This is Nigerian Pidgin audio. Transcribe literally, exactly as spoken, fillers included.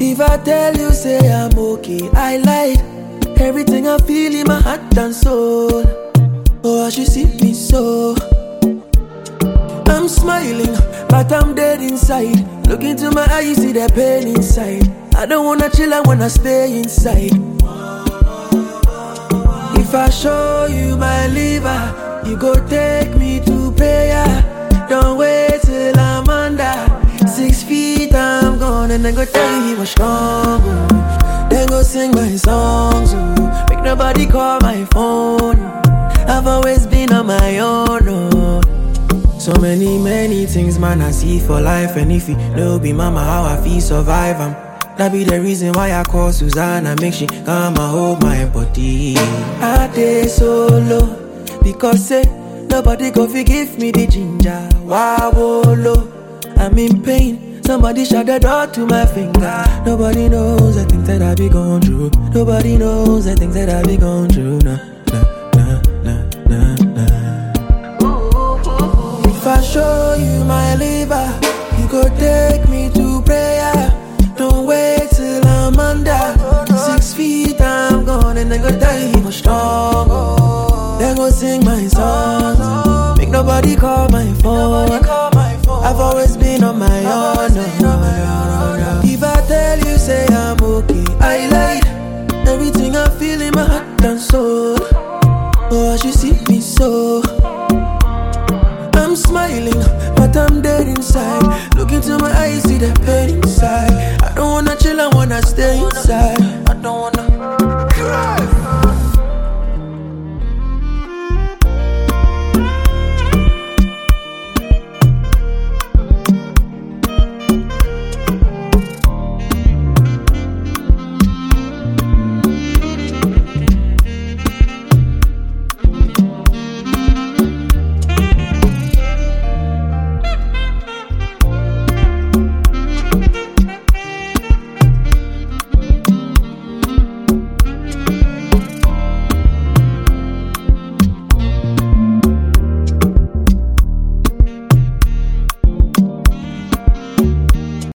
If I tell you, say I'm okay, I lied. Everything I feel in my heart and soul. Oh, I should see me so. I'm smiling, but I'm dead inside. Look into my eyes, see the pain inside. I don't wanna chill, I wanna stay inside. If I show you my liver, you go take me to prayer. Don't wait till I'm under six feet, I'm gone. And then go tell you he was strong, oh. Then go sing my songs, oh. Make nobody call my phone. I've always been on my own, oh. So many, many things, man, I see for life. And if you know be mama, how I feel survive, I'm that be the reason why I call Susanna. Make she come and hold my body. I dey solo because say nobody go forgive me the ginger. Wow, low, I'm in pain. Somebody shut the door to my finger. Nobody knows the things that I be going through. Nobody knows the things that I be going through. Nah, nah, nah, nah, nah, nah. If I show you my liver, you go take me to prayer. Don't wait till I'm under six feet, I'm gone. And then go tell you he was strong, oh. Then go sing my songs, oh. Make nobody call my phone. I've always been on my own, no, no, no, no. If I tell you, say I'm okay, I lied. Everything I feel in my heart and soul. Oh, I should see me so. I'm smiling, but I'm dead inside. Look into my eyes, see the pain inside. I don't wanna chill, I wanna stay inside. I don't wanna cry.